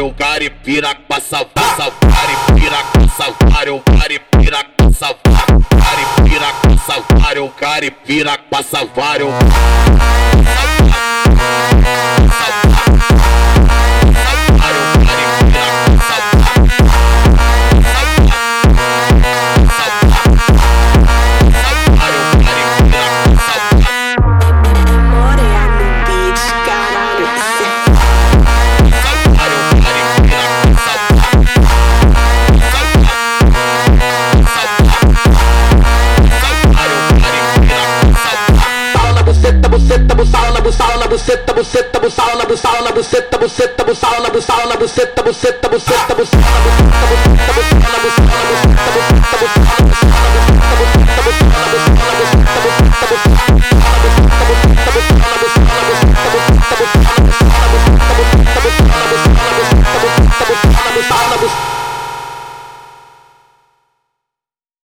o caripira passa, passa, caripira passa, o caripira passa, caripira passa, o caripira passa, vários. Buceta, buceta, buceta, na buceta, na buceta, buceta, buceta, buceta, buceta, buceta, buceta, buceta, buceta, buceta, buceta, buceta, buceta, buceta,